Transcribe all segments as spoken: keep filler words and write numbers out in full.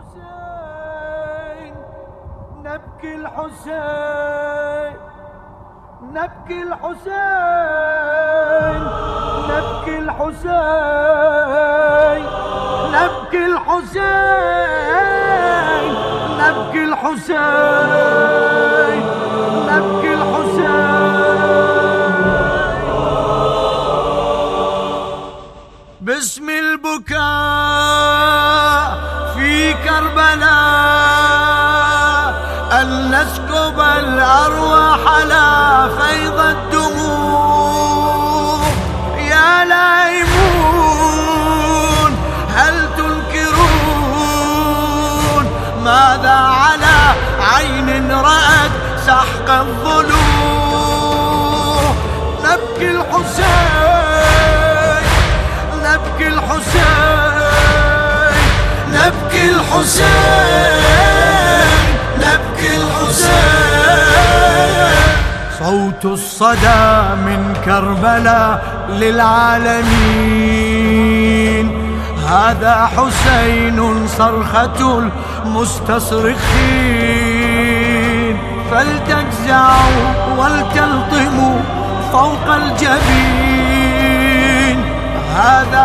الحسين نبكي الحسين نبكي الحسين نبكي الحسين نبكي الحسين نبكي الحسين نبكي الحسين باسم البكاء في كربلاء أن نسكب الأرواح لا فيض الدموع يا لائمون هل تنكرون ماذا على عين رأت سحق الضلوع نبكي الحسين نبكي الحسين نبكي الحسين نبكي الحسين صوت الصدى من كربلاء للعالمين هذا حسين صرخة المستصرخين فلتجزعوا ولتلطموا فوق الجبين هذا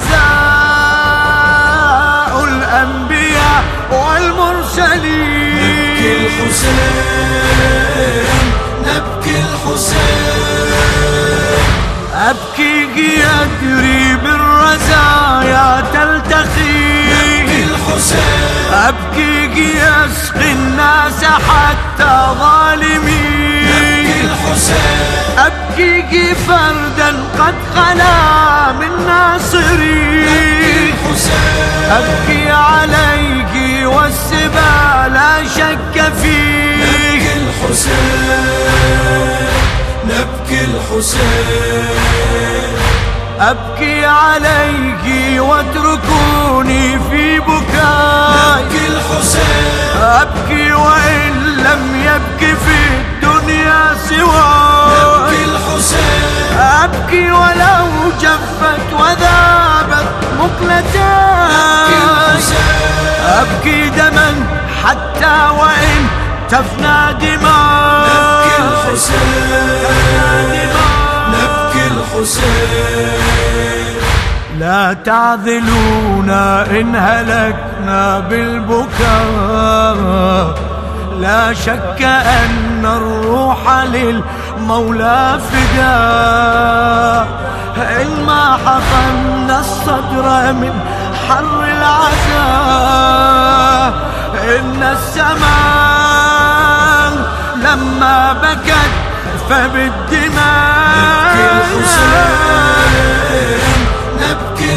عزاء الأنبياء والمرسلين نبكي الحسين نبكي الحسين أبكي يدري بالرزايا تلتقي نبكي الحسين أبكي يسقي الناس حتى ظالمين نبكي الحسين أبكي فردا قد خلا من ناصري أبكي عليك والسبا لا شك فيه نبكي الحسين نبكي الحسين أبكي عليك واتركوني في بكاء نبكي الحسين أبكي وإن لم يبكي في الدنيا سواي نبكي الحسين أبكي ولو جفت وذابت مقلتاي أبكي دما حتى وإن تفنى دماء نبكي الحسين نبكي الحسين لا تعذلونا إن هلكنا بالبكاء لا شك أن الروح للمولى فداء إن ما حطمنا الصدر من حر العزاء إن السماء لما بكت فبالدماء نبكي الحسين نبكي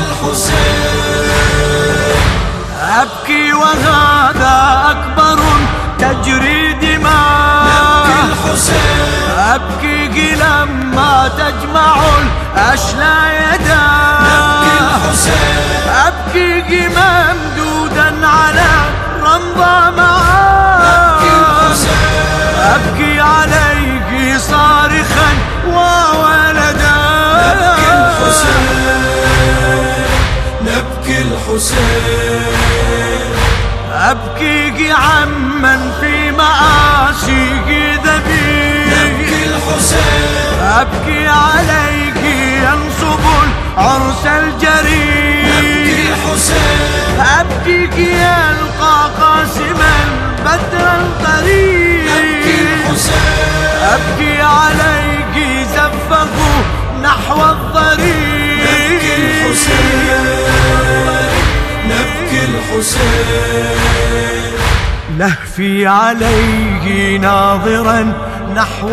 الحسين أبكي وهذا أكبر تجري دماء نبكي الحسين أبكي لما تجمع الأشلاء يدا نبكي الحسين أبكي ممدودا على رمضة معاه نبكي الحسين أبكي عليك صارخا وولدا نبكي الحسين نبكي الحسين أبكي عمن في مآسيه ذبيح نبكي الحسين أبكي عليك ينصب العرس الجريح نبكي الحسين أبكيك يلقى قاسما بدرا قريب نبكي الحسين أبكي عليك زفه نحو الضريح نبكي الحسين نبكي الحسين لهفي عليه ناظرا نحو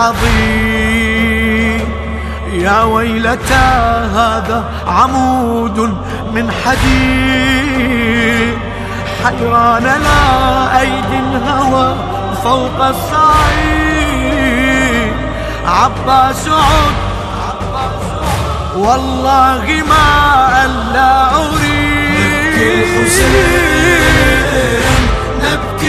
العظيم يا ويلتى هذا عمود من حديد حيران لا أيدي الهوى فوق الصعيد عباس عد والله ما ألا أريد نبكي الحسين نبكي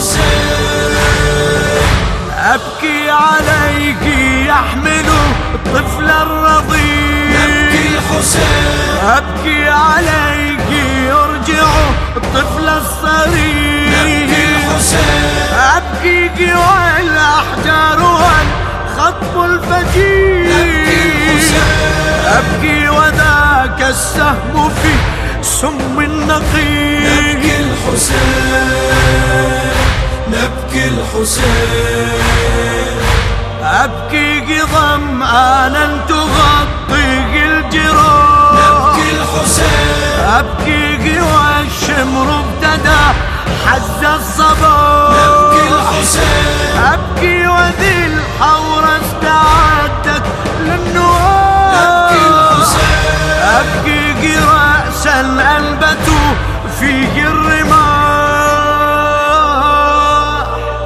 الحسين أبكي عليك يحمل الطفل الرضيع نبكي الحسين أبكي عليك يرجع يودعوا الطفل الصغير. نبكي الحسين أبكي جوا الأحجار والخطب الفجير. نبكي الحسين أبكي وذاك السهم في سم النقير. نبكي الحسين نبكي الحسين. أبكي ظمآنا تغطي الجروح. نبكي الحسين أبكي والشمر ابتدى حز الصباح. نبكي الحسين أبكي وذي الحورة استعدت للنواح. نبكي الحسين أبكي رأسا أنبتوا فيه الرماح.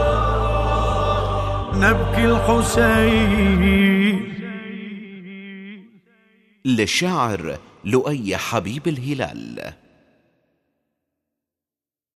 نبكي الحسين. للشاعر لؤي حبيب الهلال.